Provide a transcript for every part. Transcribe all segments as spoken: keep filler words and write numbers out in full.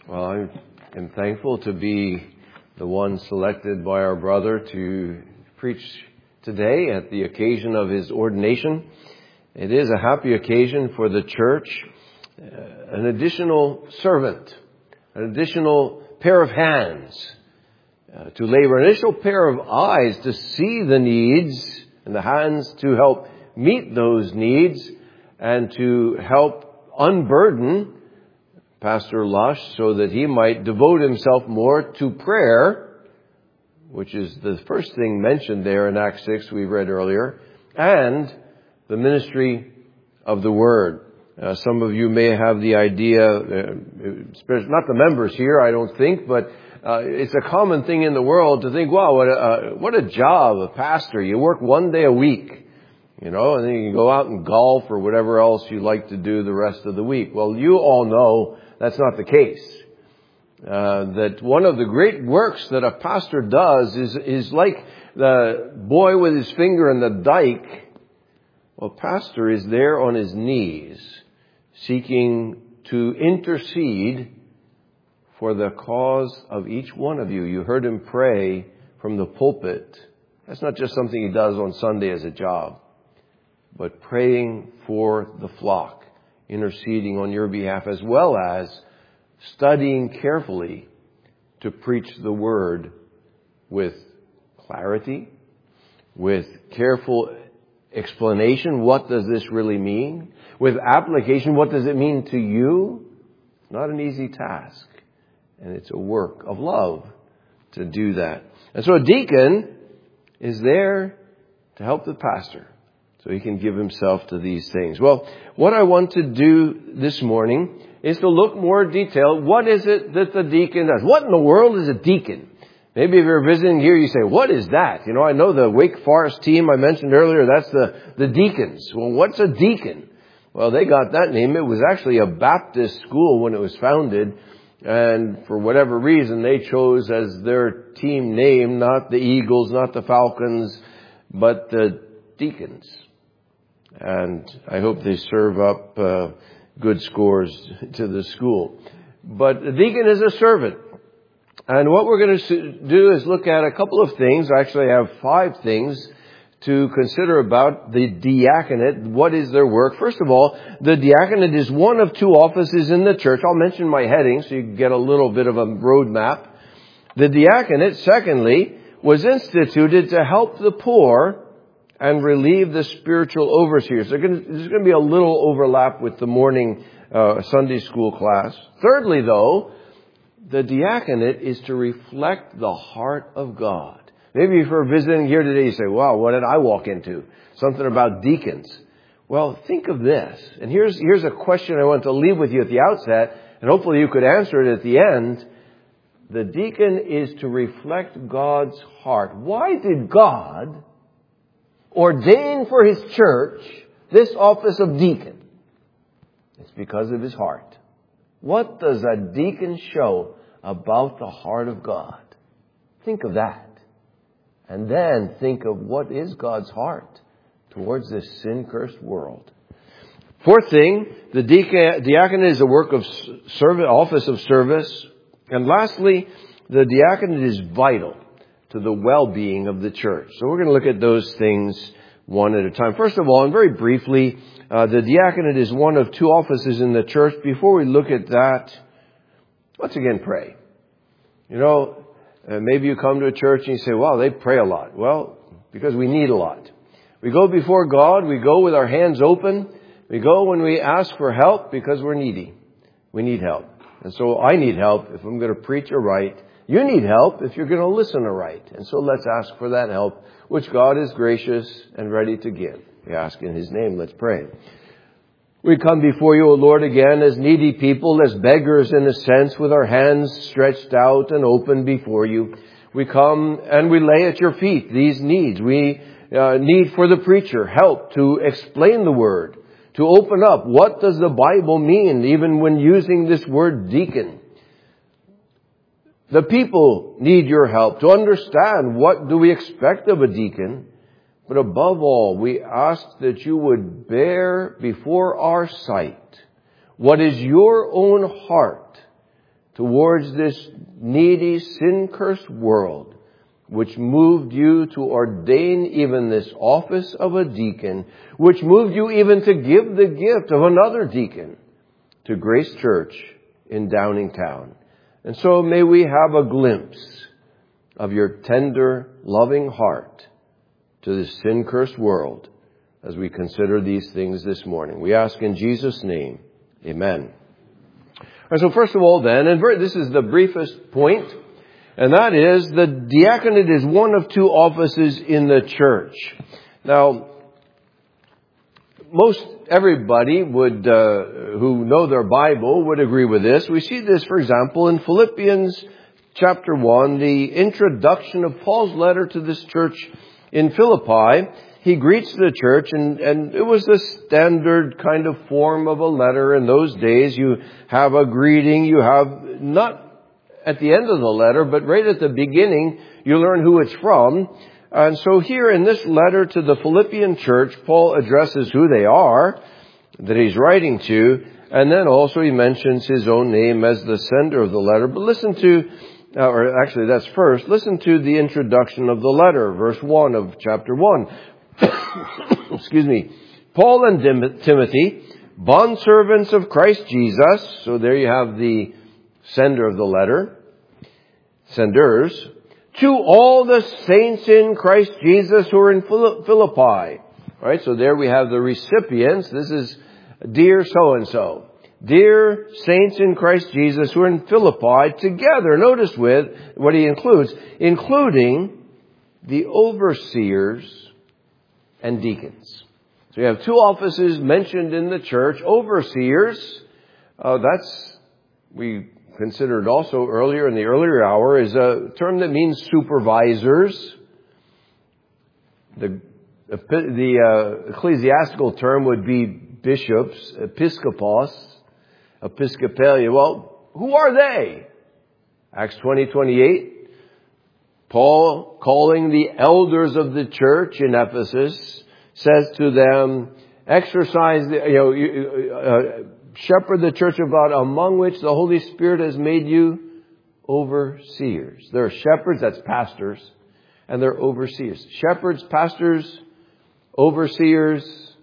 Well, I am thankful to be the one selected by our brother to preach today at the occasion of his ordination. It is a happy occasion for the church. Uh, an additional servant, an additional pair of hands uh, to labor, an additional pair of eyes to see the needs, and the hands to help meet those needs and to help unburden Pastor Lush so that he might devote himself more to prayer, which is the first thing mentioned there in Acts six we read earlier, and the ministry of the Word. Uh, some of you may have the idea, uh, not the members here, I don't think, but uh, it's a common thing in the world to think, wow, what a, uh, what a job, a pastor. You work one day a week, you know, and then you can go out and golf or whatever else you like to do the rest of the week. Well, you all know that's not the case. Uh, that one of the great works that a pastor does is, is like the boy with his finger in the dike. Well, pastor is there on his knees, seeking to intercede for the cause of each one of you. You heard him pray from the pulpit. That's not just something he does on Sunday as a job, but praying for the flock, interceding on your behalf, as well as studying carefully to preach the Word with clarity, with careful explanation. What does this really mean? With application, what does it mean to you? It's not an easy task. And it's a work of love to do that. And so a deacon is there to help the pastor so he can give himself to these things. Well, what I want to do this morning is to look more detailed. What is it that the deacon does? What in the world is a deacon? Maybe if you're visiting here, you say, what is that? You know, I know the Wake Forest team I mentioned earlier, that's the, the deacons. Well, what's a deacon? Well, they got that name. It was actually a Baptist school when it was founded. And for whatever reason, they chose as their team name, not the Eagles, not the Falcons, but the Deacons. And I hope they serve up uh, good scores to the school. But the deacon is a servant. And what we're going to do is look at a couple of things. Actually, I have five things to consider about the diaconate. What is their work? First of all, the diaconate is one of two offices in the church. I'll mention my heading so you can get a little bit of a roadmap. The diaconate, secondly, was instituted to help the poor and relieve the spiritual overseers. There's going to be a little overlap with the morning uh, Sunday school class. Thirdly, though, the diaconate is to reflect the heart of God. Maybe if you're visiting here today, you say, wow, what did I walk into? Something about deacons. Well, think of this. And here's, here's a question I want to leave with you at the outset, and hopefully you could answer it at the end. The deacon is to reflect God's heart. Why did God ordain for His church this office of deacon? It's because of His heart. What does a deacon show about the heart of God? Think of that. And then think of what is God's heart towards this sin-cursed world. Fourth thing, the diaconate is a work of service, office of service. And lastly, the diaconate is vital to the well-being of the church. So we're going to look at those things one at a time. First of all, and very briefly, uh, the diaconate is one of two offices in the church. Before we look at that, let's again pray. You know, uh, maybe you come to a church and you say, wow, they pray a lot. Well, because we need a lot. We go before God, we go with our hands open. We go when we ask for help because we're needy. We need help. And so I need help if I'm going to preach aright. You need help if you're going to listen aright. And so let's ask for that help, which God is gracious and ready to give. We ask in His name. Let's pray. We come before you, O Lord, again as needy people, as beggars in a sense, with our hands stretched out and open before you. We come and we lay at your feet these needs. We uh, need for the preacher help to explain the word, to open up. What does the Bible mean, even when using this word deacon? The people need your help to understand what do we expect of a deacon. But above all, we ask that you would bear before our sight what is your own heart towards this needy, sin-cursed world, which moved you to ordain even this office of a deacon, which moved you even to give the gift of another deacon to Grace Church in Downingtown. And so may we have a glimpse of your tender, loving heart to this sin-cursed world as we consider these things this morning. We ask in Jesus' name, amen. And so first of all then, and this is the briefest point, and that is the diaconate is one of two offices in the church. Now, most everybody would, uh, who know their Bible would agree with this. We see this, for example, in Philippians chapter one, the introduction of Paul's letter to this church in Philippi. He greets the church, and, and it was the standard kind of form of a letter in those days. You have a greeting, you have not at the end of the letter, but right at the beginning, you learn who it's from. And so here in this letter to the Philippian church, Paul addresses who they are that he's writing to, and then also he mentions his own name as the sender of the letter. But listen to, uh, or actually that's first, listen to the introduction of the letter, verse one of chapter one. Excuse me. Paul and Dim- Timothy, bondservants of Christ Jesus. So there you have the sender of the letter, senders, to all the saints in Christ Jesus who are in Philippi. All right, so there we have the recipients. This is dear so-and-so. Dear saints in Christ Jesus who are in Philippi, together, notice with what he includes, including the overseers and deacons. So you have two offices mentioned in the church. Overseers, uh, that's, we considered also earlier in the earlier hour, is a term that means supervisors. The, the uh, ecclesiastical term would be bishops, episkopos, episcopalia. Well, who are they? Acts twenty twenty-eight. Paul, calling the elders of the church in Ephesus, says to them, exercise, the, you know, uh, shepherd the church of God among which the Holy Spirit has made you overseers. There are shepherds, that's pastors, and they're overseers. Shepherds, pastors, overseers.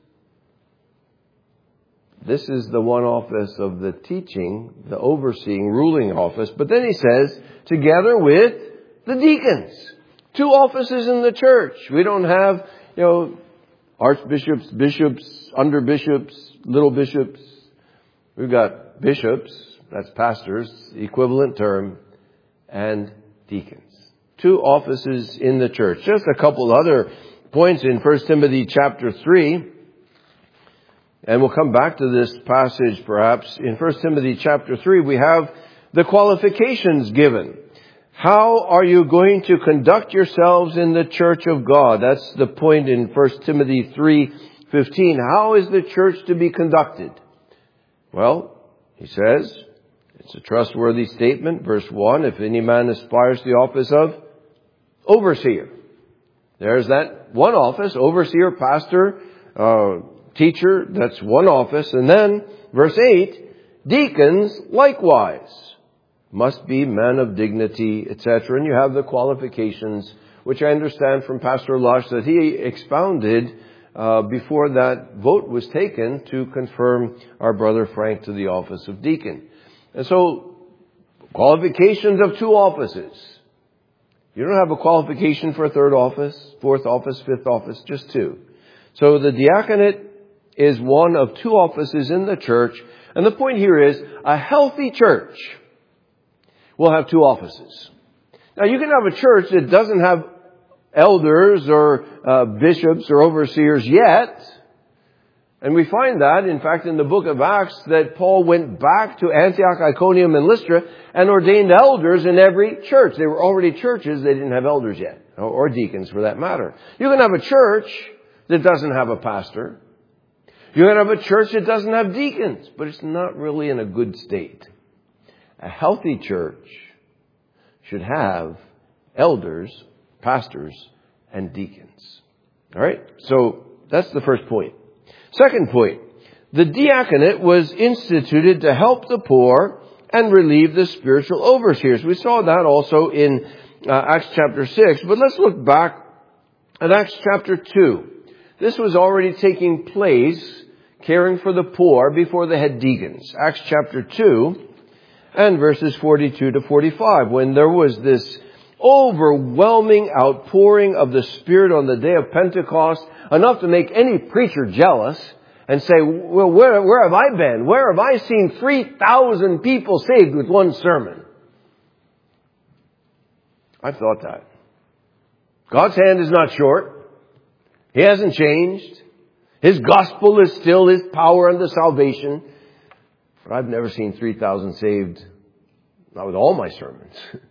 This is the one office of the teaching, the overseeing, ruling office. But then he says, together with the deacons. Two offices in the church. We don't have, you know, archbishops, bishops, under bishops, little bishops. We've got bishops, that's pastors, equivalent term, and deacons. Two offices in the church. Just a couple other points in First Timothy chapter three. And we'll come back to this passage perhaps. In First Timothy chapter three, we have the qualifications given. How are you going to conduct yourselves in the church of God? That's the point in First Timothy three fifteen. How is the church to be conducted? Well, he says, it's a trustworthy statement. Verse one, if any man aspires to the office of overseer. There's that one office, overseer, pastor, uh, teacher, that's one office. And then, verse eight, deacons likewise must be men of dignity, et cetera. And you have the qualifications, which I understand from Pastor Lush that he expounded uh, before that vote was taken to confirm our brother Frank to the office of deacon. And so, qualifications of two offices. You don't have a qualification for a third office, fourth office, fifth office, just two. So the diaconate is one of two offices in the church. And the point here is, a healthy church will have two offices. Now, you can have a church that doesn't have elders or uh, bishops or overseers yet. And we find that, in fact, in the book of Acts, that Paul went back to Antioch, Iconium, and Lystra and ordained elders in every church. They were already churches. They didn't have elders yet, or deacons for that matter. You can have a church that doesn't have a pastor. You can have a church that doesn't have deacons, but it's not really in a good state. A healthy church should have elders, pastors, and deacons. All right? So that's the first point. Second point, the diaconate was instituted to help the poor and relieve the spiritual overseers. We saw that also in uh, Acts chapter six. But let's look back at Acts chapter two. This was already taking place, caring for the poor before the head deacons. Acts chapter two and verses forty-two to forty-five, when there was this overwhelming outpouring of the Spirit on the day of Pentecost, enough to make any preacher jealous and say, well, where, where have I been? Where have I seen three thousand people saved with one sermon? I thought that. God's hand is not short. He hasn't changed. His gospel is still His power unto salvation. But I've never seen three thousand saved, not with all my sermons.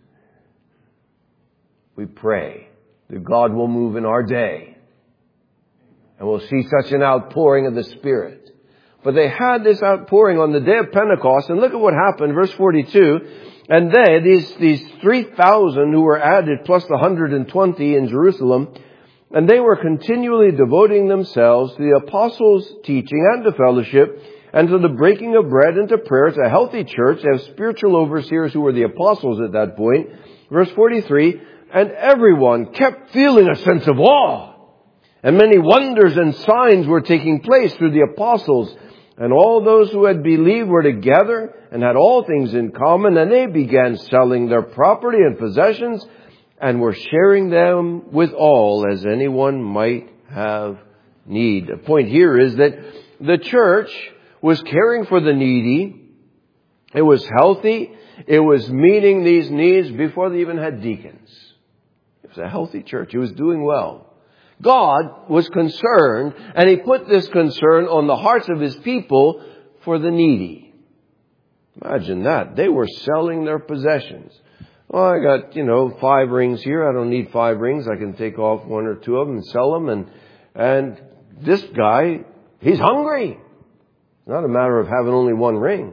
We pray that God will move in our day. And we'll see such an outpouring of the Spirit. But they had this outpouring on the day of Pentecost. And look at what happened. Verse forty-two. And they, these, these three thousand who were added, plus the one hundred twenty in Jerusalem, and they were continually devoting themselves to the apostles' teaching and to fellowship, and to the breaking of bread and to prayers. A healthy church. They have spiritual overseers who were the apostles at that point. Verse forty-three. And everyone kept feeling a sense of awe. And many wonders and signs were taking place through the apostles. And all those who had believed were together and had all things in common. And they began selling their property and possessions and were sharing them with all as anyone might have need. The point here is that the church was caring for the needy. It was healthy. It was meeting these needs before they even had deacons. It was a healthy church. It was doing well. God was concerned, and He put this concern on the hearts of His people for the needy. Imagine that. They were selling their possessions. Well, I got, you know, five rings here. I don't need five rings. I can take off one or two of them and sell them. And, and this guy, he's hungry. It's not a matter of having only one ring.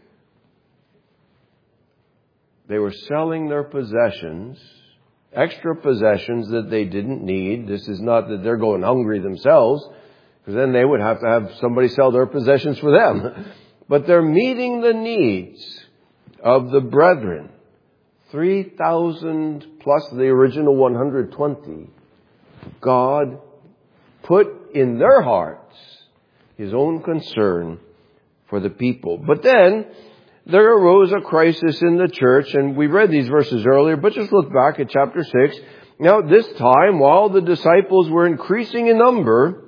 They were selling their possessions, extra possessions that they didn't need. This is not that they're going hungry themselves, because then they would have to have somebody sell their possessions for them. But they're meeting the needs of the brethren. three thousand plus the original one hundred twenty. God put in their hearts His own concern for the people. But then there arose a crisis in the church, and we read these verses earlier, but just look back at chapter six. Now, at this time, while the disciples were increasing in number,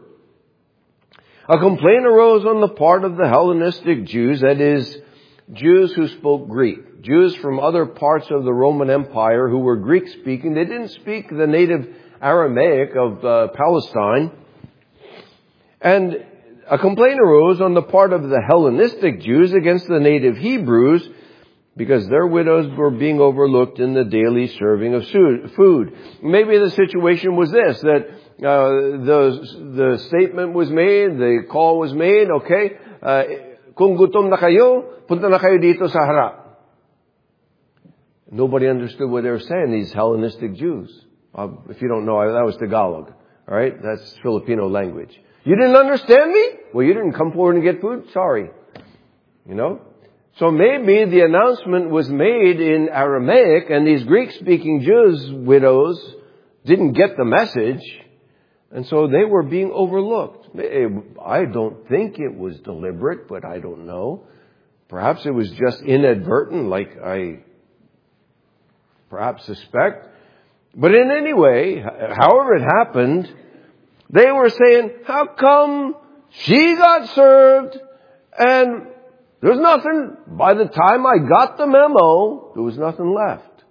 a complaint arose on the part of the Hellenistic Jews, that is, Jews who spoke Greek. Jews from other parts of the Roman Empire who were Greek-speaking. They didn't speak the native Aramaic of uh, Palestine. And a complaint arose on the part of the Hellenistic Jews against the native Hebrews because their widows were being overlooked in the daily serving of food. Maybe the situation was this, that uh, the, the statement was made, the call was made, okay, uh, kung gutom na kayo, punta na kayo dito sa harap. Nobody understood what they were saying, these Hellenistic Jews. Uh, if you don't know, that was Tagalog. All right? That's Filipino language. You didn't understand me? Well, you didn't come forward and get food? Sorry. You know? So maybe the announcement was made in Aramaic, and these Greek-speaking Jews, widows, didn't get the message, and so they were being overlooked. I don't think it was deliberate, but I don't know. Perhaps it was just inadvertent, like I perhaps suspect. But in any way, however it happened, they were saying, how come she got served and there's nothing, by the time I got the memo, there was nothing left.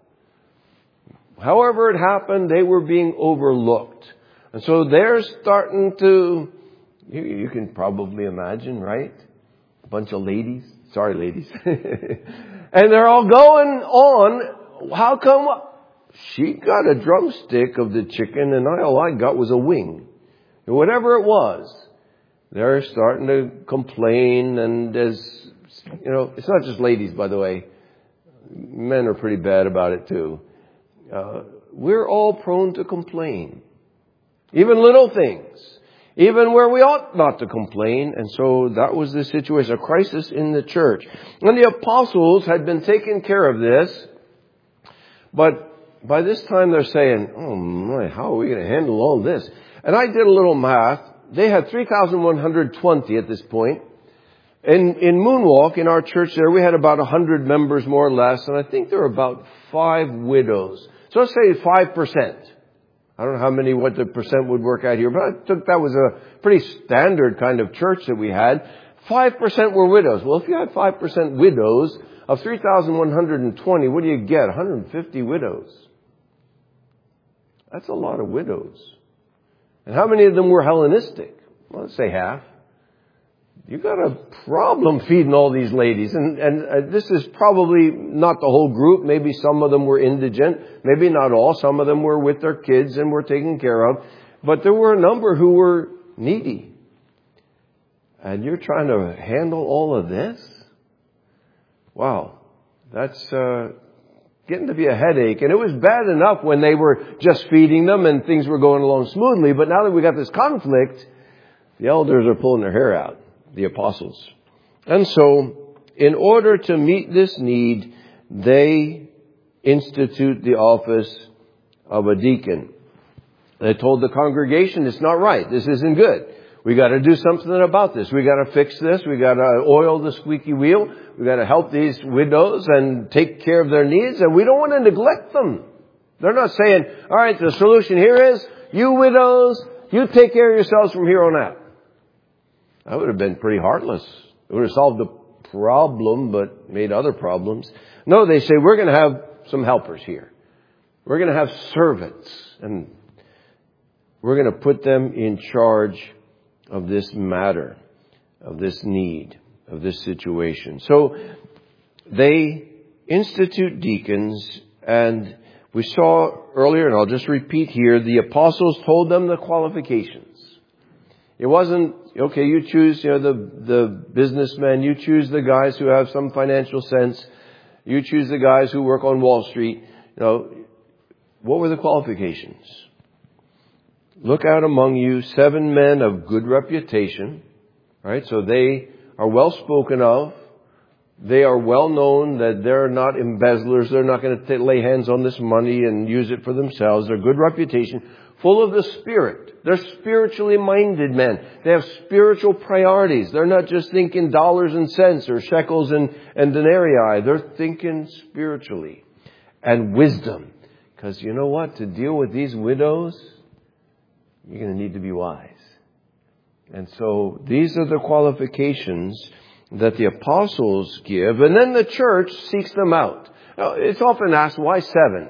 However it happened, they were being overlooked. And so they're starting to, you, you can probably imagine, right? A bunch of ladies, sorry ladies, and they're all going on, how come she got a drumstick of the chicken and all I got was a wing? Whatever it was, they're starting to complain, and as, you know, it's not just ladies, by the way. Men are pretty bad about it too. Uh, we're all prone to complain. Even little things. even where we ought not to complain. And so that was the situation, a crisis in the church. And the apostles had been taking care of this, but by this time they're saying, oh my, how are we going to handle all this? And I did a little math. They had three thousand one hundred twenty at this point. In, in Moonwalk, in our church there, we had about one hundred members more or less, and I think there were about five widows. So let's say five percent. I don't know how many, what the percent would work out here, but I took that was a pretty standard kind of church that we had. five percent were widows. Well, if you had five percent widows of three thousand one hundred twenty, what do you get? one hundred fifty widows. That's a lot of widows. And how many of them were Hellenistic? Well, let's say half. You got a problem feeding all these ladies. And, and uh, this is probably not the whole group. Maybe some of them were indigent. Maybe not all. Some of them were with their kids and were taken care of. But there were a number who were needy. And you're trying to handle all of this? Wow. That's uh, getting to be a headache. And it was bad enough when they were just feeding them and things were going along smoothly. But now that we got this conflict, the elders are pulling their hair out. The apostles. And so, in order to meet this need, they institute the office of a deacon. They told the congregation, it's not right. This isn't good. We got to do something about this. We got to fix this. We got to oil the squeaky wheel. We got to help these widows and take care of their needs. And we don't want to neglect them. They're not saying, all right, the solution here is, you widows, you take care of yourselves from here on out. That would have been pretty heartless. It would have solved the problem, but made other problems. No, they say, we're going to have some helpers here. We're going to have servants. And we're going to put them in charge of this matter, of this need, of this situation. So they institute deacons, and we saw earlier, and I'll just repeat here, the apostles told them the qualifications. It wasn't, okay, you choose, you know, the, the businessmen, you choose the guys who have some financial sense, you choose the guys who work on Wall Street. You know, what were the qualifications? Look out among you seven men of good reputation, right? So they are well spoken of. They are well known that they're not embezzlers. They're not going to lay hands on this money and use it for themselves. They're good reputation, full of the Spirit. They're spiritually minded men. They have spiritual priorities. They're not just thinking dollars and cents or shekels and, and denarii. They're thinking spiritually. And wisdom. Because you know what? To deal with these widows, you're going to need to be wise. And so these are the qualifications that the apostles give. And then the church seeks them out. Now, it's often asked, why seven?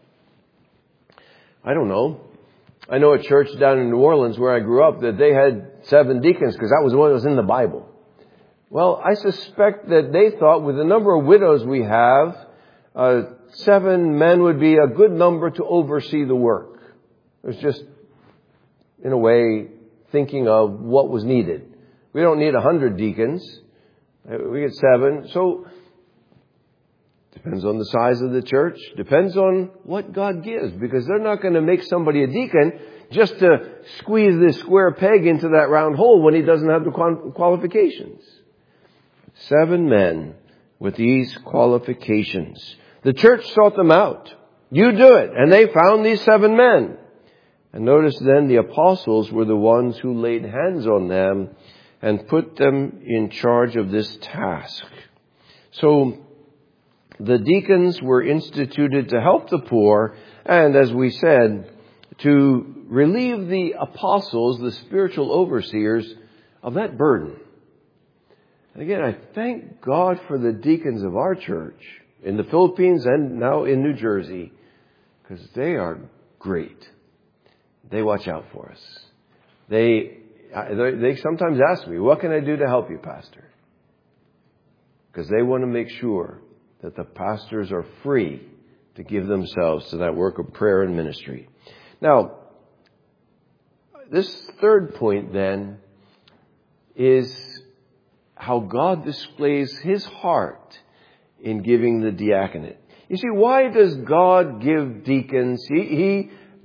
I don't know. I know a church down in New Orleans where I grew up that they had seven deacons because that was what was in the Bible. Well, I suspect that they thought with the number of widows we have, uh, seven men would be a good number to oversee the work. It was just, in a way, thinking of what was needed. We don't need a hundred deacons. We get seven. So, depends on the size of the church. Depends on what God gives. Because they're not going to make somebody a deacon just to squeeze this square peg into that round hole when he doesn't have the qualifications. Seven men with these qualifications. The church sought them out. You do it. And they found these seven men. And notice then the apostles were the ones who laid hands on them and put them in charge of this task. So, the deacons were instituted to help the poor and, as we said, to relieve the apostles, the spiritual overseers, of that burden. And again, I thank God for the deacons of our church in the Philippines and now in New Jersey, because they are great. They watch out for us. They, they sometimes ask me, what can I do to help you, Pastor? Because they want to make sure that the pastors are free to give themselves to that work of prayer and ministry. Now, this third point then is how God displays His heart in giving the diaconate. You see, why does God give deacons? He, he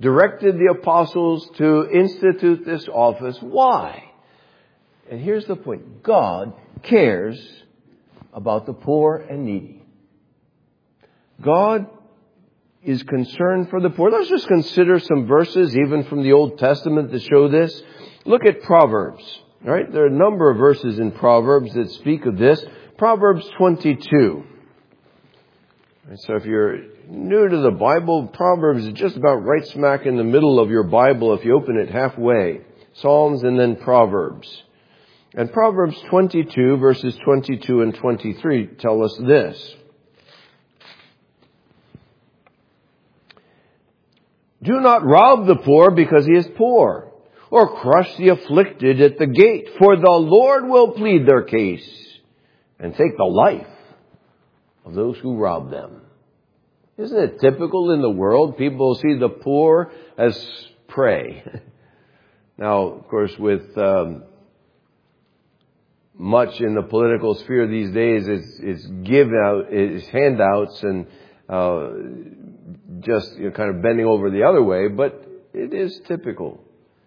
directed the apostles to institute this office. Why? And here's the point. God cares about the poor and needy. God is concerned for the poor. Let's just consider some verses, even from the Old Testament, to show this. Look at Proverbs. All right, there are a number of verses in Proverbs that speak of this. Proverbs twenty-two. So if you're new to the Bible, Proverbs is just about right smack in the middle of your Bible if you open it halfway. Psalms and then Proverbs. And Proverbs twenty-two, verses twenty-two and twenty-three tell us this. Do not rob the poor because he is poor, or crush the afflicted at the gate, for the Lord will plead their case and take the life of those who rob them. Isn't it typical in the world? People see the poor as prey. Now, of course, with um, much in the political sphere these days is, is give out, is handouts and uh, just you know, kind of bending over the other way, but it is typical.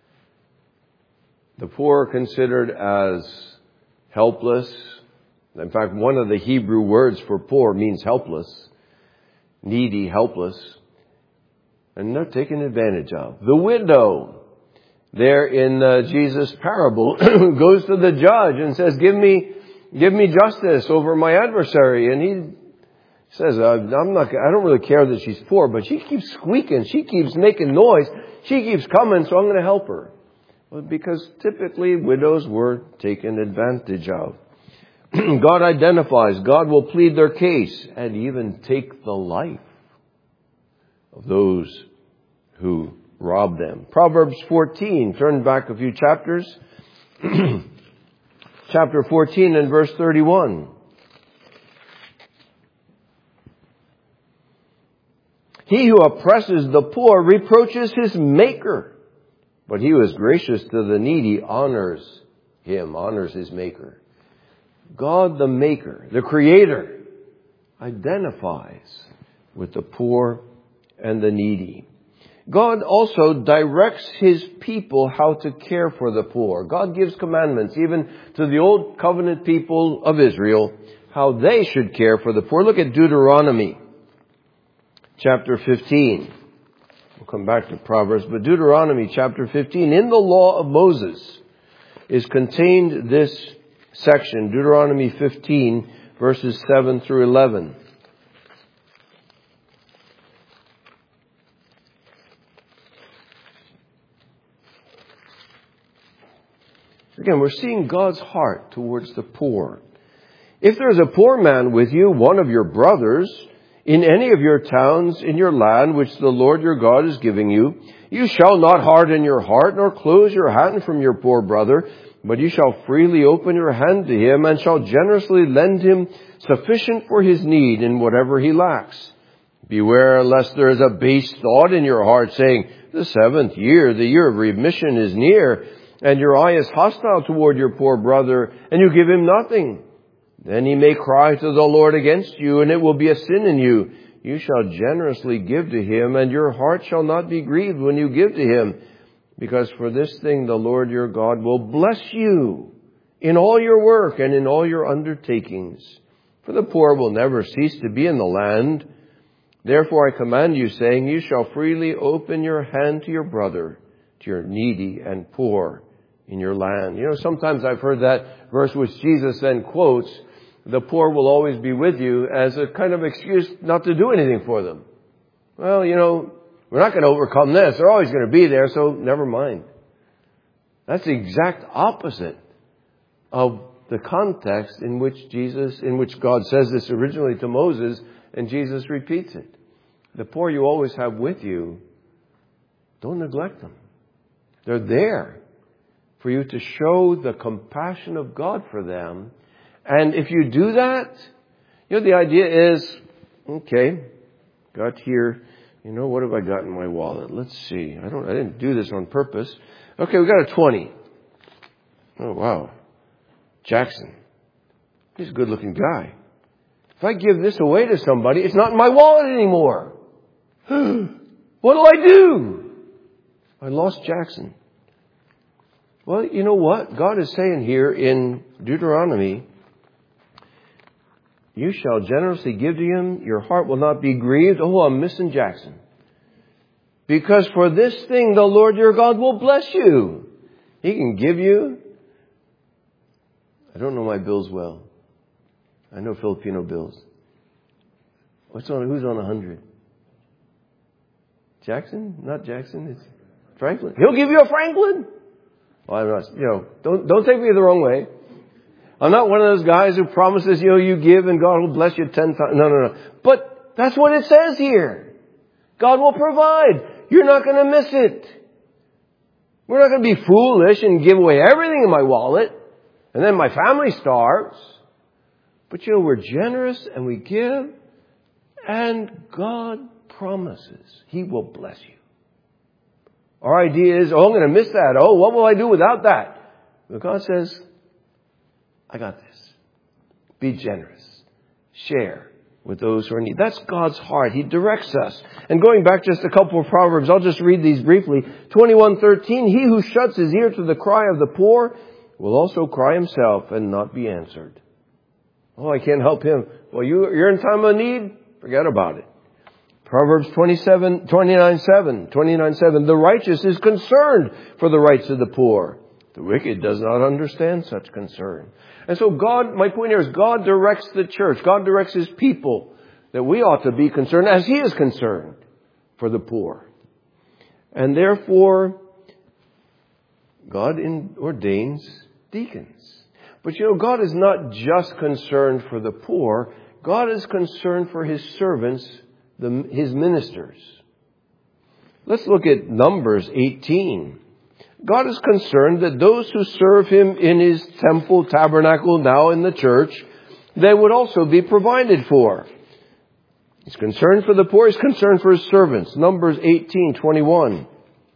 The poor are considered as helpless. In fact, one of the Hebrew words for poor means helpless, needy, helpless, and they're taken advantage of. The widow, there in uh, Jesus' parable, goes to the judge and says, "Give me, give me justice over my adversary." And he says, uh, "I'm not. I don't really care that she's poor, but she keeps squeaking, she keeps making noise, she keeps coming, so I'm going to help her." Well, because typically widows were taken advantage of. God identifies, God will plead their case and even take the life of those who rob them. Proverbs fourteen, turn back a few chapters. Chapter fourteen and verse thirty-one. He who oppresses the poor reproaches his maker, but he who is gracious to the needy honors him, honors his maker. God the Maker, the Creator, identifies with the poor and the needy. God also directs His people how to care for the poor. God gives commandments even to the old covenant people of Israel, how they should care for the poor. Look at Deuteronomy chapter fifteen. We'll come back to Proverbs, but Deuteronomy chapter fifteen. In the law of Moses is contained this section, Deuteronomy fifteen, verses seven through eleven. Again, we're seeing God's heart towards the poor. If there's a poor man with you, one of your brothers, in any of your towns in your land which the Lord your God is giving you, you shall not harden your heart nor close your hand from your poor brother, but you shall freely open your hand to him and shall generously lend him sufficient for his need in whatever he lacks. Beware lest there is a base thought in your heart saying, the seventh year, the year of remission is near, and your eye is hostile toward your poor brother, and you give him nothing. Then he may cry to the Lord against you, and it will be a sin in you. You shall generously give to him, and your heart shall not be grieved when you give to him. Because for this thing the Lord your God will bless you in all your work and in all your undertakings. For the poor will never cease to be in the land. Therefore I command you, saying, you shall freely open your hand to your brother, to your needy and poor in your land. You know, sometimes I've heard that verse which Jesus then quotes, the poor will always be with you, as a kind of excuse not to do anything for them. Well, you know, we're not going to overcome this. They're always going to be there, so never mind. That's the exact opposite of the context in which Jesus, in which God says this originally to Moses, and Jesus repeats it. The poor you always have with you, don't neglect them. They're there for you to show the compassion of God for them. And if you do that, you know, the idea is, okay, got here, you know, what have I got in my wallet? Let's see. I don't, I didn't do this on purpose. Okay, we got a twenty. Oh, wow. Jackson. He's a good looking guy. If I give this away to somebody, it's not in my wallet anymore. What'll I do? I lost Jackson. Well, you know what? God is saying here in Deuteronomy, you shall generously give to him. Your heart will not be grieved. Oh, I'm missing Jackson. Because for this thing, the Lord your God will bless you. He can give you. I don't know my bills well. I know Filipino bills. What's on? Who's on a hundred? Jackson? Not Jackson. It's Franklin. He'll give you a Franklin. Well, I'm not, you know, don't, don't take me the wrong way. I'm not one of those guys who promises, you know, you give and God will bless you ten times. No, no, no. But that's what it says here. God will provide. You're not going to miss it. We're not going to be foolish and give away everything in my wallet and then my family starves. But you know, we're generous and we give and God promises He will bless you. Our idea is, oh, I'm going to miss that. Oh, what will I do without that? But God says, I got this. Be generous. Share with those who are in need. That's God's heart. He directs us. And going back just a couple of Proverbs, I'll just read these briefly. twenty-one thirteen, he who shuts his ear to the cry of the poor will also cry himself and not be answered. Oh, I can't help him. Well, you, you're in time of need? Forget about it. Proverbs twenty-seven, twenty-nine seven, twenty-nine seven, the righteous is concerned for the rights of the poor. The wicked does not understand such concern. And so God, my point here is God directs the church. God directs His people that we ought to be concerned as He is concerned for the poor. And therefore, God in, ordains deacons. But you know, God is not just concerned for the poor. God is concerned for His servants, the, His ministers. Let's look at Numbers eighteen. God is concerned that those who serve Him in His temple, tabernacle, now in the church, they would also be provided for. He's concerned for the poor. He's concerned for His servants. Numbers eighteen twenty-one.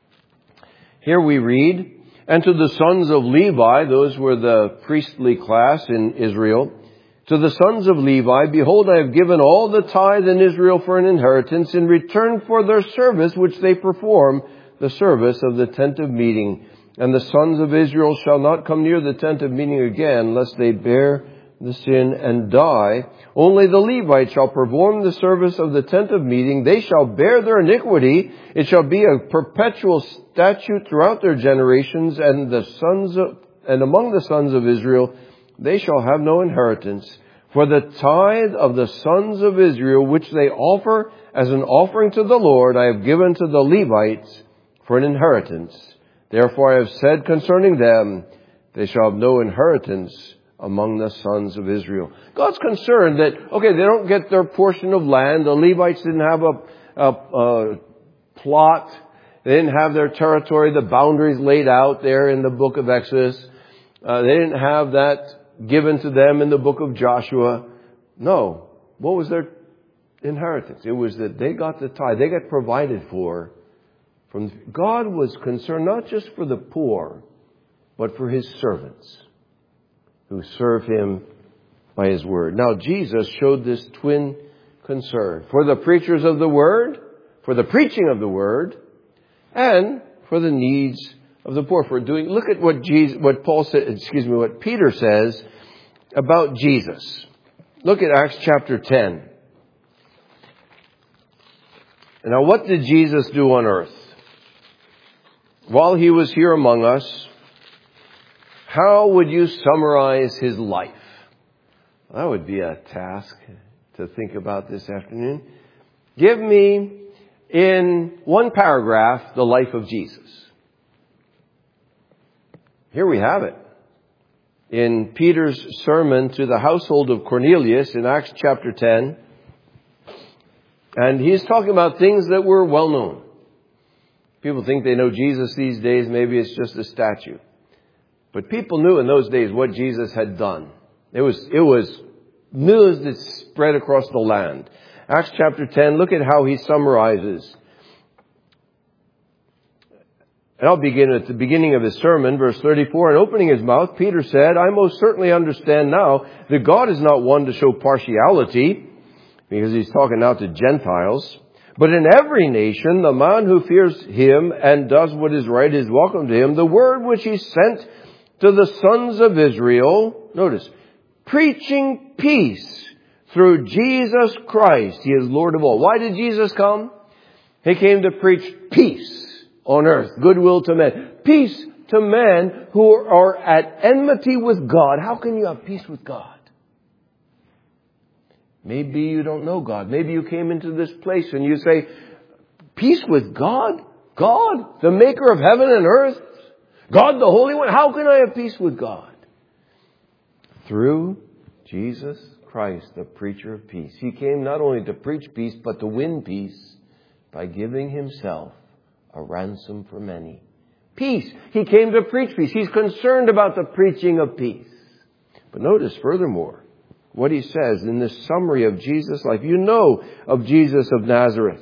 Here we read, and to the sons of Levi, those were the priestly class in Israel, to the sons of Levi, behold, I have given all the tithe in Israel for an inheritance in return for their service which they perform, the service of the tent of meeting. And the sons of Israel shall not come near the tent of meeting again, lest they bear the sin and die. Only the Levites shall perform the service of the tent of meeting. They shall bear their iniquity. It shall be a perpetual statute throughout their generations, and the sons of, and among the sons of Israel, they shall have no inheritance. For the tithe of the sons of Israel, which they offer as an offering to the Lord, I have given to the Levites for an inheritance. Therefore I have said concerning them, they shall have no inheritance among the sons of Israel. God's concerned that, okay, they don't get their portion of land. The Levites didn't have a, a, a plot. They didn't have their territory, the boundaries laid out there in the book of Exodus. Uh, they didn't have that given to them in the book of Joshua. No. What was their inheritance? It was that they got the tithe. They got provided for. From God was concerned not just for the poor, but for His servants who serve Him by His word. Now, Jesus showed this twin concern for the preachers of the word, for the preaching of the word, and for the needs of the poor. For doing, look at what Jesus, what Paul said, excuse me, what Peter says about Jesus. Look at Acts chapter ten. Now, what did Jesus do on earth? While He was here among us, how would you summarize His life? That would be a task to think about this afternoon. Give me, in one paragraph, the life of Jesus. Here we have it. In Peter's sermon to the household of Cornelius in Acts chapter ten. And he's talking about things that were well known. People think they know Jesus these days. Maybe it's just a statue. But people knew in those days what Jesus had done. It was, it was news that spread across the land. Acts chapter ten, look at how he summarizes. And I'll begin at the beginning of his sermon, verse thirty-four. And opening his mouth, Peter said, I most certainly understand now that God is not one to show partiality, because he's talking now to Gentiles, But in every nation, the man who fears him and does what is right is welcome to him. The word which he sent to the sons of Israel, notice, preaching peace through Jesus Christ. He is Lord of all. Why did Jesus come? He came to preach peace on earth, goodwill to men. Peace to men who are at enmity with God. How can you have peace with God? Maybe you don't know God. Maybe you came into this place and you say, peace with God? God, the maker of heaven and earth? God, the Holy One? How can I have peace with God? Through Jesus Christ, the preacher of peace. He came not only to preach peace, but to win peace by giving himself a ransom for many. Peace. He came to preach peace. He's concerned about the preaching of peace. But notice furthermore what he says in this summary of Jesus' life. You know of Jesus of Nazareth.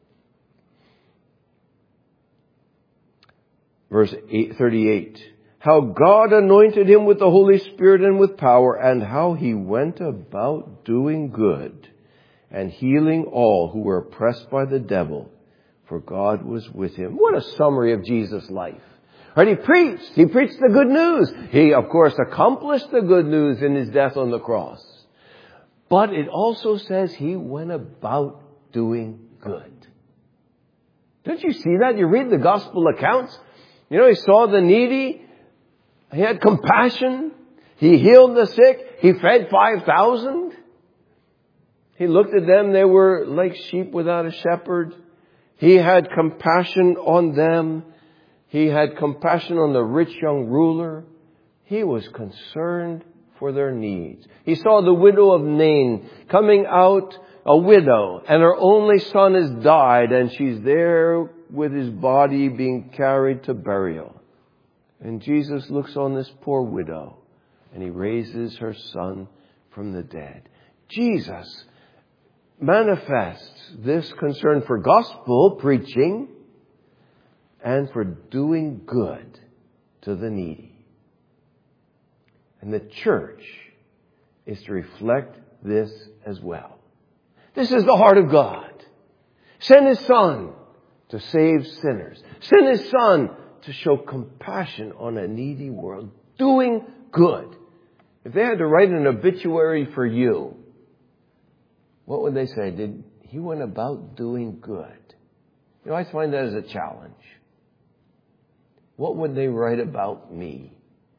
Verse thirty-eight. How God anointed him with the Holy Spirit and with power, and how he went about doing good and healing all who were oppressed by the devil, for God was with him. What a summary of Jesus' life. Right? He preached. He preached the good news. He, of course, accomplished the good news in his death on the cross. But it also says he went about doing good. Don't you see that? You read the gospel accounts. You know, he saw the needy. He had compassion. He healed the sick. He fed five thousand. He looked at them. They were like sheep without a shepherd. He had compassion on them. He had compassion on the rich young ruler. He was concerned for their needs. He saw the widow of Nain coming out, a widow, and her only son has died, and she's there with his body being carried to burial. And Jesus looks on this poor widow, and he raises her son from the dead. Jesus manifests this concern for gospel preaching and for doing good to the needy. And the church is to reflect this as well. This is the heart of God. Send his son to save sinners. Send his son to show compassion on a needy world. Doing good. If they had to write an obituary for you, what would they say? Did he went about doing good? You know, I find that as a challenge. What would they write about me?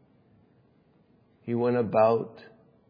He went about...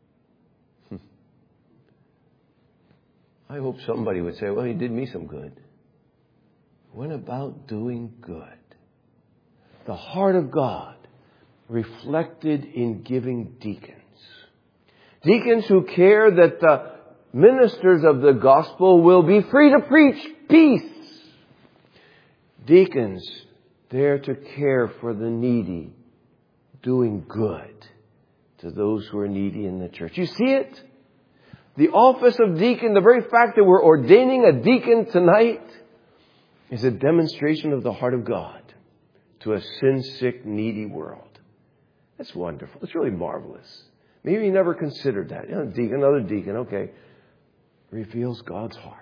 I hope somebody would say, well, he did me some good. Went about doing good. The heart of God reflected in giving deacons. Deacons who care that the ministers of the gospel will be free to preach peace. Deacons there to care for the needy, doing good to those who are needy in the church. You see it? The office of deacon, the very fact that we're ordaining a deacon tonight, is a demonstration of the heart of God to a sin-sick, needy world. That's wonderful. It's really marvelous. Maybe you never considered that. You know, deacon, another deacon, okay. Reveals God's heart.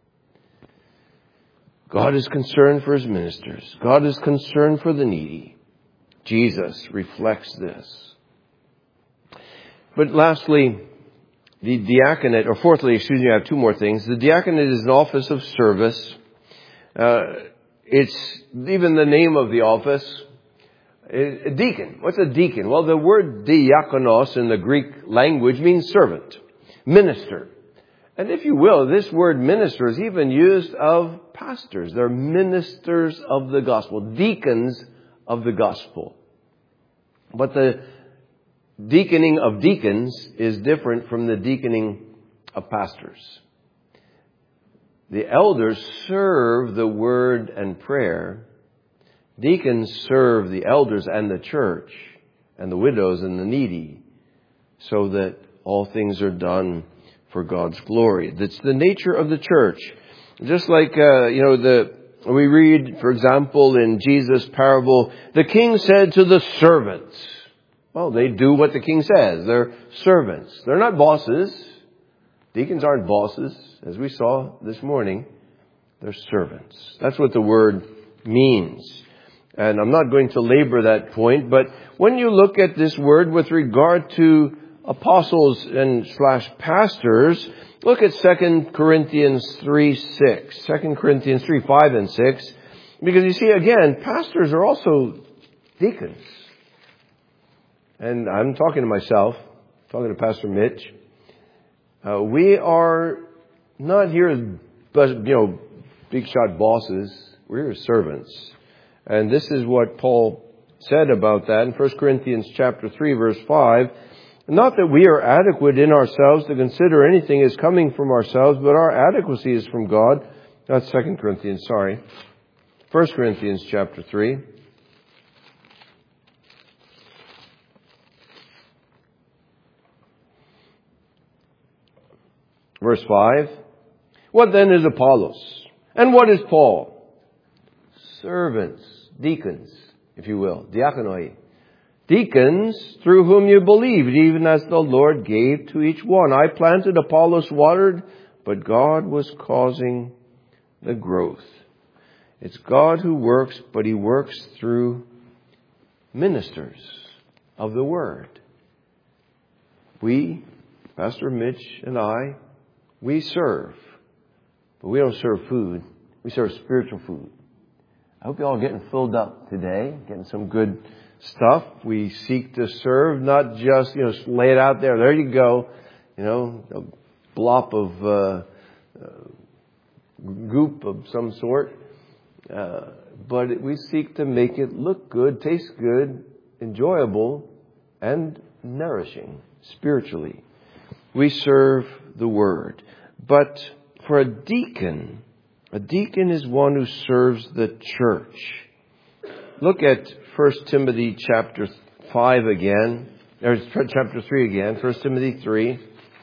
God is concerned for his ministers. God is concerned for the needy. Jesus reflects this. But lastly, the diaconate, or fourthly, excuse me, I have two more things. The diaconate is an office of service. Uh, it's even the name of the office. A deacon. What's a deacon? Well, the word diakonos in the Greek language means servant, minister. And if you will, this word minister is even used of pastors. They're ministers of the gospel, deacons of the gospel. But the deaconing of deacons is different from the deaconing of pastors. The elders serve the word and prayer. Deacons serve the elders and the church and the widows and the needy so that all things are done for God's glory. That's the nature of the church. Just like, uh, you know, the we read, for example, in Jesus' parable, the king said to the servants, well, they do what the king says. They're servants. They're not bosses. Deacons aren't bosses, as we saw this morning. They're servants. That's what the word means. And I'm not going to labor that point, but when you look at this word with regard to apostles and slash pastors, look at Second Corinthians three six. Second Corinthians three five and six. Because you see, again, pastors are also deacons. And I'm talking to myself, talking to Pastor Mitch. Uh, we are not here as, you know, big shot bosses. We're servants. And this is what Paul said about that in First Corinthians chapter three, verse five. Not that we are adequate in ourselves to consider anything as coming from ourselves, but our adequacy is from God. That's Second Corinthians, sorry. First Corinthians chapter three. Verse five. What then is Apollos? And what is Paul? Servants, deacons, if you will, diakonoi. Deacons through whom you believed, even as the Lord gave to each one. I planted, Apollos watered, but God was causing the growth. It's God who works, but He works through ministers of the Word. We, Pastor Mitch and I, we serve, but we don't serve food. We serve spiritual food. I hope you're all getting filled up today, getting some good stuff. We seek to serve, not just, you know, lay it out there. There you go. You know, a blop of uh, uh, goop of some sort. Uh, but we seek to make it look good, taste good, enjoyable, and nourishing spiritually. We serve the Word. But for a deacon, a deacon is one who serves the church. Look at First Timothy chapter five again, or chapter three again, First Timothy three.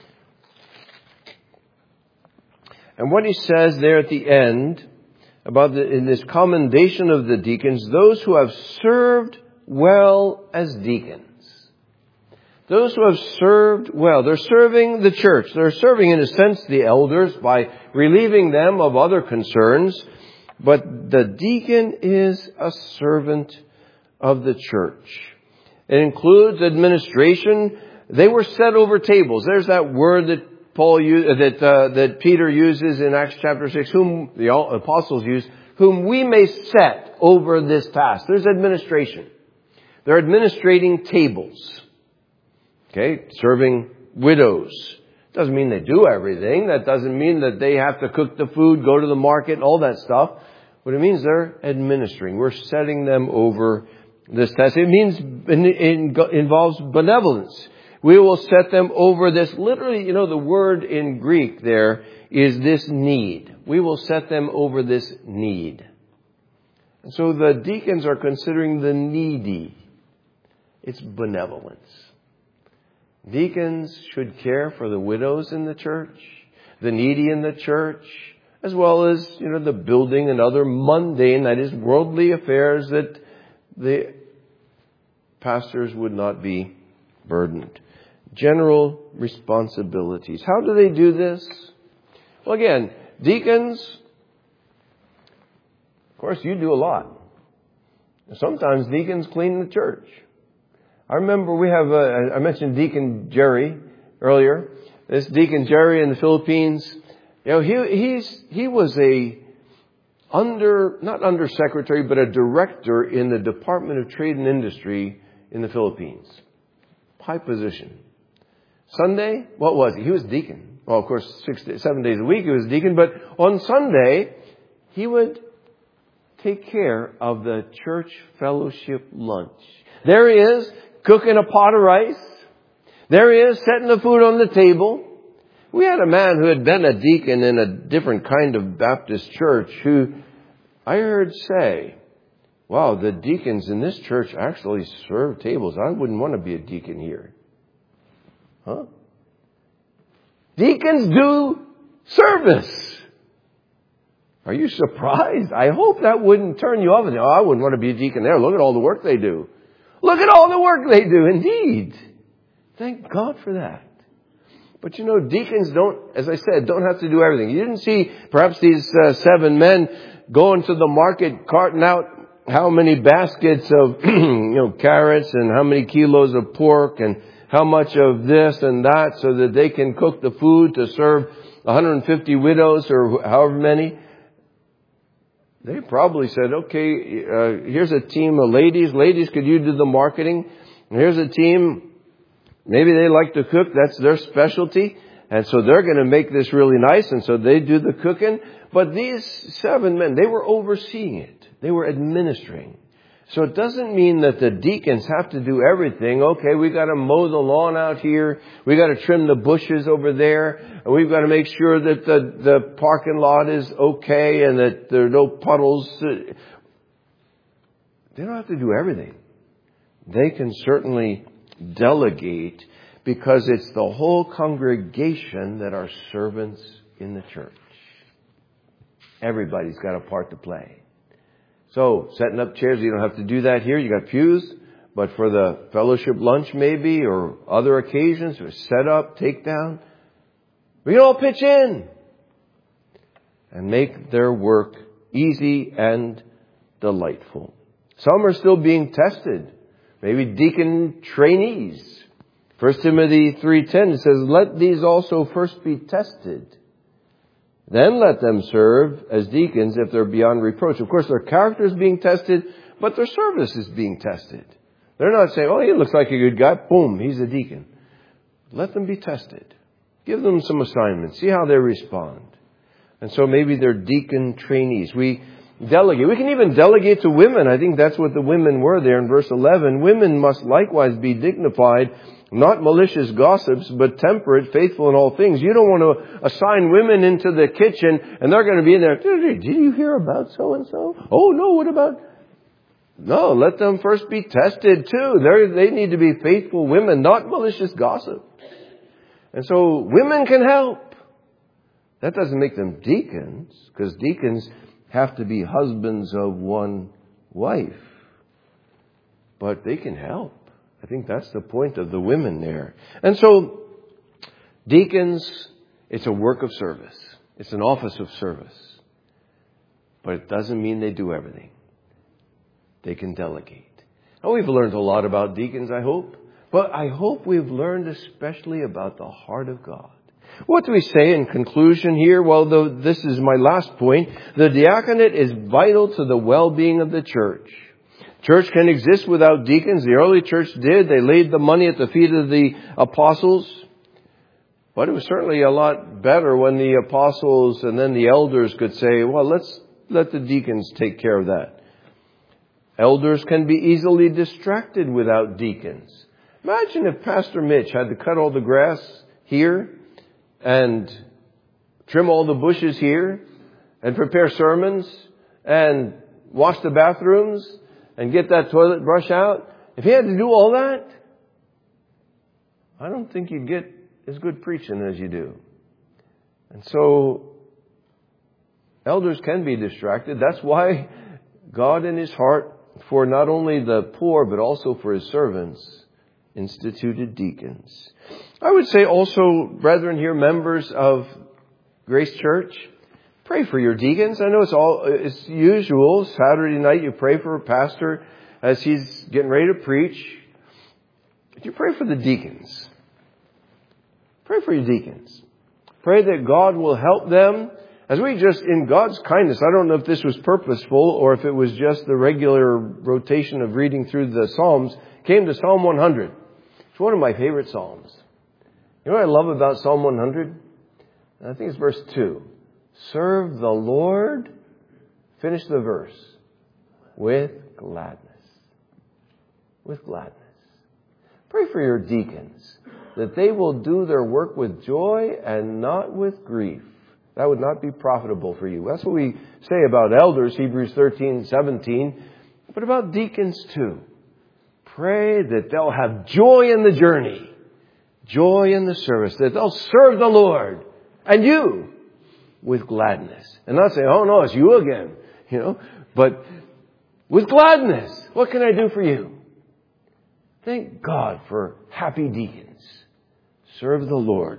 And what he says there at the end about the, in this commendation of the deacons, those who have served well as deacons. Those who have served well. They're serving the church. They're serving, in a sense, the elders by relieving them of other concerns. But the deacon is a servant of the church. It includes administration. They were set over tables. There's that word that Paul used, that uh, that Peter uses in Acts chapter six, whom the apostles use, whom we may set over this task. There's administration. They're administrating tables. Okay, serving widows. Doesn't mean they do everything. That doesn't mean that they have to cook the food, go to the market, all that stuff. But it means they're administering. We're setting them over this task. It means it involves benevolence. We will set them over this. Literally, you know, the word in Greek there is this need. We will set them over this need. And so the deacons are considering the needy. It's benevolence. Deacons should care for the widows in the church, the needy in the church, as well as, you know, the building and other mundane, that is, worldly affairs that the pastors would not be burdened. General responsibilities. How do they do this? Well, again, deacons, of course, you do a lot. Sometimes deacons clean the church. I remember we have, uh, I mentioned Deacon Jerry earlier. This Deacon Jerry in the Philippines, you know, he, he's, he was a under, not undersecretary, but a director in the Department of Trade and Industry in the Philippines. High position. Sunday, what was he? He was deacon. Well, of course, six, seven days a week he was deacon, but on Sunday, he would take care of the church fellowship lunch. There he is, cooking a pot of rice. There he is, setting the food on the table. We had a man who had been a deacon in a different kind of Baptist church who I heard say, wow, the deacons in this church actually serve tables. I wouldn't want to be a deacon here. Huh? Deacons do service. Are you surprised? I hope that wouldn't turn you off. And, oh, I wouldn't want to be a deacon there. Look at all the work they do. Look at all the work they do, indeed. Thank God for that. But you know, deacons don't, as I said, don't have to do everything. You didn't see perhaps these uh, seven men going to the market carting out how many baskets of, you know, carrots and how many kilos of pork and how much of this and that so that they can cook the food to serve one hundred fifty widows or however many. They probably said, okay, uh, here's a team of ladies. Ladies, could you do the marketing? And here's a team. Maybe they like to cook. That's their specialty. And so they're going to make this really nice. And so they do the cooking. But these seven men, they were overseeing it. They were administering. So it doesn't mean that the deacons have to do everything. Okay, we got to mow the lawn out here. We got to trim the bushes over there. And we've got to make sure that the, the parking lot is okay and that there are no puddles. They don't have to do everything. They can certainly delegate because it's the whole congregation that are servants in the church. Everybody's got a part to play. So, setting up chairs, you don't have to do that here. You got pews. But for the fellowship lunch maybe or other occasions, or set up, take down, we can all pitch in and make their work easy and delightful. Some are still being tested. Maybe deacon trainees. First Timothy three ten says, let these also first be tested. Then let them serve as deacons if they're beyond reproach. Of course, their character is being tested, but their service is being tested. They're not saying, oh, he looks like a good guy. Boom, he's a deacon. Let them be tested. Give them some assignments. See how they respond. And so maybe they're deacon trainees. We delegate. We can even delegate to women. I think that's what the women were there in verse eleven. Women must likewise be dignified, not malicious gossips, but temperate, faithful in all things. You don't want to assign women into the kitchen and they're going to be in there. Did you hear about so-and-so? Oh, no, what about? No, let them first be tested too. They're, they need to be faithful women, not malicious gossips. And so women can help. That doesn't make them deacons, because deacons have to be husbands of one wife. But they can help. I think that's the point of the women there. And so, deacons, it's a work of service. It's an office of service. But it doesn't mean they do everything. They can delegate. And we've learned a lot about deacons, I hope. But I hope we've learned especially about the heart of God. What do we say in conclusion here? Well, though this is my last point. The diaconate is vital to the well-being of the church. Church can exist without deacons. The early church did. They laid the money at the feet of the apostles. But it was certainly a lot better when the apostles and then the elders could say, well, let's let the deacons take care of that. Elders can be easily distracted without deacons. Imagine if Pastor Mitch had to cut all the grass here and trim all the bushes here and prepare sermons and wash the bathrooms and get that toilet brush out. If he had to do all that, I don't think you'd get as good preaching as you do. And so, elders can be distracted. That's why God in His heart, for not only the poor, but also for His servants, instituted deacons. I would say also, brethren here, members of Grace Church, pray for your deacons. I know it's all, it's usual. Saturday night you pray for a pastor as he's getting ready to preach. But you pray for the deacons. Pray for your deacons. Pray that God will help them. As we just, in God's kindness, I don't know if this was purposeful or if it was just the regular rotation of reading through the Psalms, came to Psalm one hundred. It's one of my favorite Psalms. You know what I love about Psalm one hundred? I think it's verse two. Serve the Lord, finish the verse, with gladness. With gladness. Pray for your deacons, that they will do their work with joy and not with grief. That would not be profitable for you. That's what we say about elders, Hebrews thirteen, seventeen, but about deacons too. Pray that they'll have joy in the journey, joy in the service, that they'll serve the Lord and you with gladness. And not say, oh no, it's you again, you know, but with gladness. What can I do for you? Thank God for happy deacons. Serve the Lord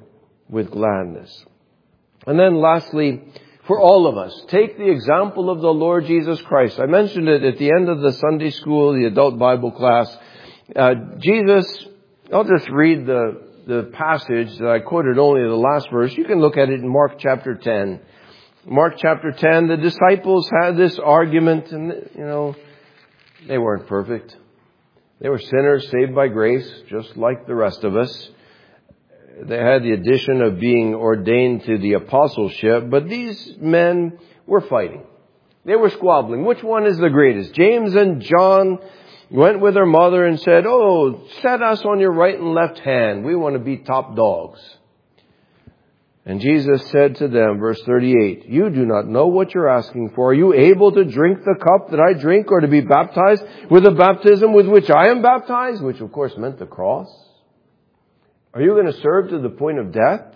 with gladness. And then lastly, for all of us, take the example of the Lord Jesus Christ. I mentioned it at the end of the Sunday school, the adult Bible class. Uh, Jesus, I'll just read the, the passage that I quoted only the last verse. You can look at it in Mark chapter ten. Mark chapter ten, the disciples had this argument, and, you know, they weren't perfect. They were sinners saved by grace, just like the rest of us. They had the addition of being ordained to the apostleship, but these men were fighting. They were squabbling. Which one is the greatest? James and John went with their mother and said, "Oh, set us on your right and left hand. We want to be top dogs." And Jesus said to them, verse thirty-eight, "You do not know what you're asking for. Are you able to drink the cup that I drink, or to be baptized with the baptism with which I am baptized?" Which of course meant the cross. "Are you going to serve to the point of death?"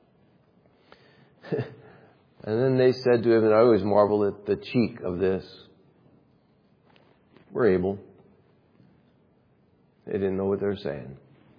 And then they said to him, and I always marvel at the cheek of this, "We're able." They didn't know what they were saying.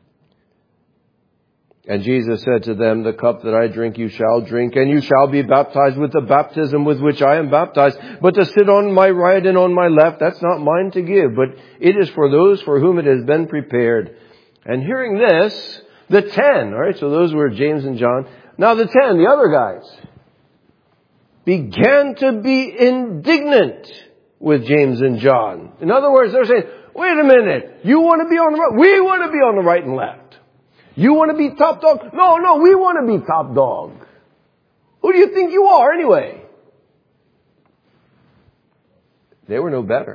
And Jesus said to them, "The cup that I drink you shall drink, and you shall be baptized with the baptism with which I am baptized. But to sit on my right and on my left, that's not mine to give, but it is for those for whom it has been prepared." And hearing this, the ten, all right, so those were James and John. Now the ten, the other guys, began to be indignant with James and John. In other words, they're saying, "Wait a minute, you want to be on the right? We want to be on the right and left. You want to be top dog? No, no, we want to be top dog. Who do you think you are anyway?" They were no better.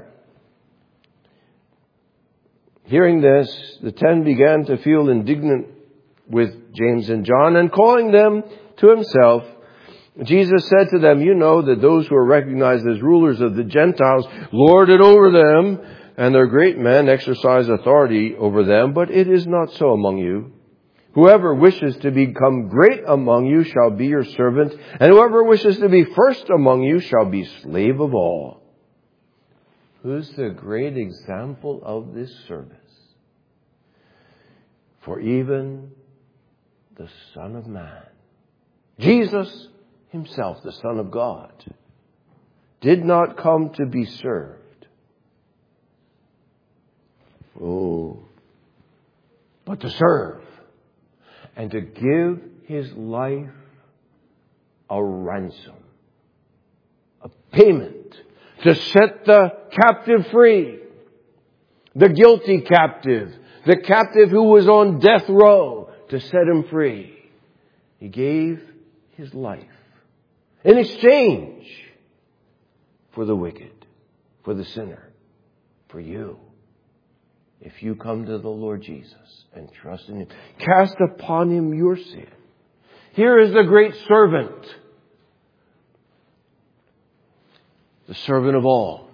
Hearing this, the ten began to feel indignant with James and John, and calling them to himself, Jesus said to them, "You know that those who are recognized as rulers of the Gentiles lord it over them, and their great men exercise authority over them, but it is not so among you. Whoever wishes to become great among you shall be your servant, and whoever wishes to be first among you shall be slave of all." Who's the great example of this service? "For even the Son of Man," Jesus himself, the Son of God, "did not come to be served." Oh, but to serve, and to give his life a ransom, a payment, to set the captive free, the guilty captive, the captive who was on death row, to set him free. He gave his life in exchange for the wicked, for the sinner, for you. If you come to the Lord Jesus and trust in him, cast upon him your sin. Here is the great servant, the servant of all.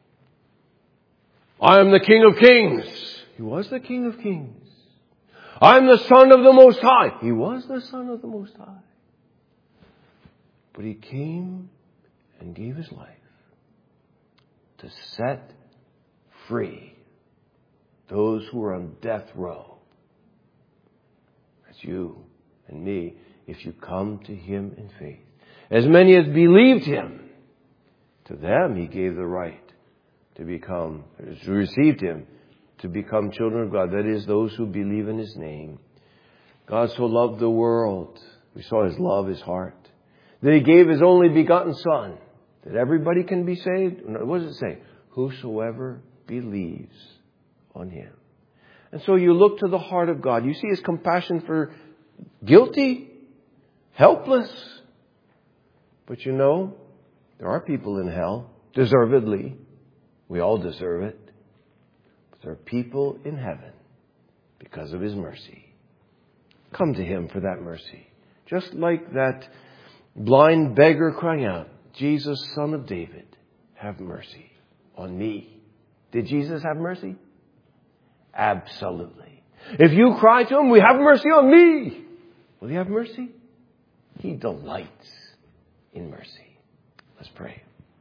"I am the King of Kings." He was the King of Kings. "I am the Son of the Most High." He was the Son of the Most High. But he came and gave his life to set free those who are on death row. That's you and me, if you come to him in faith. As many as believed him, to them he gave the right to become, who received him, to become children of God. That is, those who believe in his name. God so loved the world. We saw his love, his heart, that he gave his only begotten Son, that everybody can be saved. What does it say? Whosoever believes on him. And so you look to the heart of God. You see his compassion for guilty, helpless. But you know, there are people in hell, deservedly. We all deserve it. But there are people in heaven because of his mercy. Come to him for that mercy. Just like that blind beggar crying out, "Jesus, Son of David, have mercy on me." Did Jesus have mercy? Absolutely. If you cry to him, "We have mercy on me," will he have mercy? He delights in mercy. Let's pray.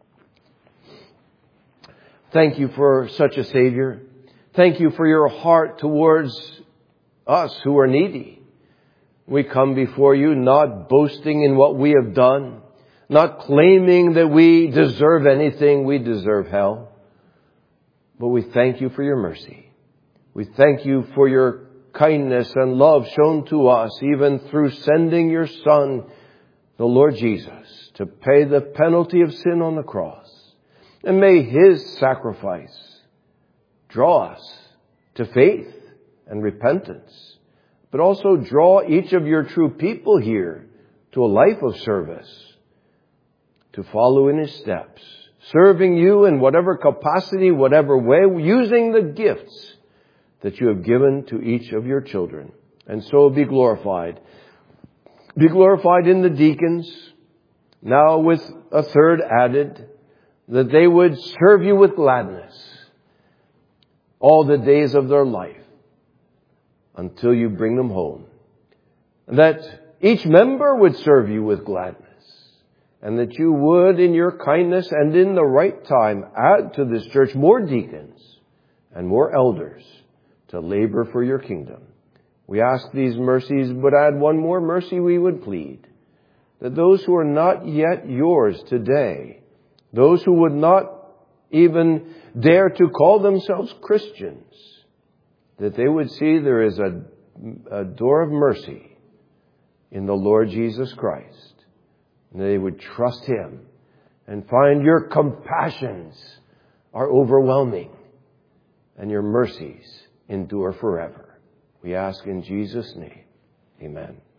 Thank you for such a Savior. Thank you for your heart towards us who are needy. We come before you not boasting in what we have done, not claiming that we deserve anything, we deserve hell. But we thank you for your mercy. We thank you for your kindness and love shown to us, even through sending your Son, the Lord Jesus, to pay the penalty of sin on the cross. And may his sacrifice draw us to faith and repentance, but also draw each of your true people here to a life of service, to follow in his steps, serving you in whatever capacity, whatever way, using the gifts that you have given to each of your children. And so be glorified. Be glorified in the deacons, now with a third added, that they would serve you with gladness all the days of their life until you bring them home. And that each member would serve you with gladness, and that you would, in your kindness and in the right time, add to this church more deacons and more elders to labor for your kingdom. We ask these mercies, but add one more mercy we would plead, that those who are not yet yours today, those who would not even dare to call themselves Christians, that they would see there is a, a door of mercy in the Lord Jesus Christ. And they would trust him and find your compassions are overwhelming and your mercies endure forever. We ask in Jesus' name. Amen.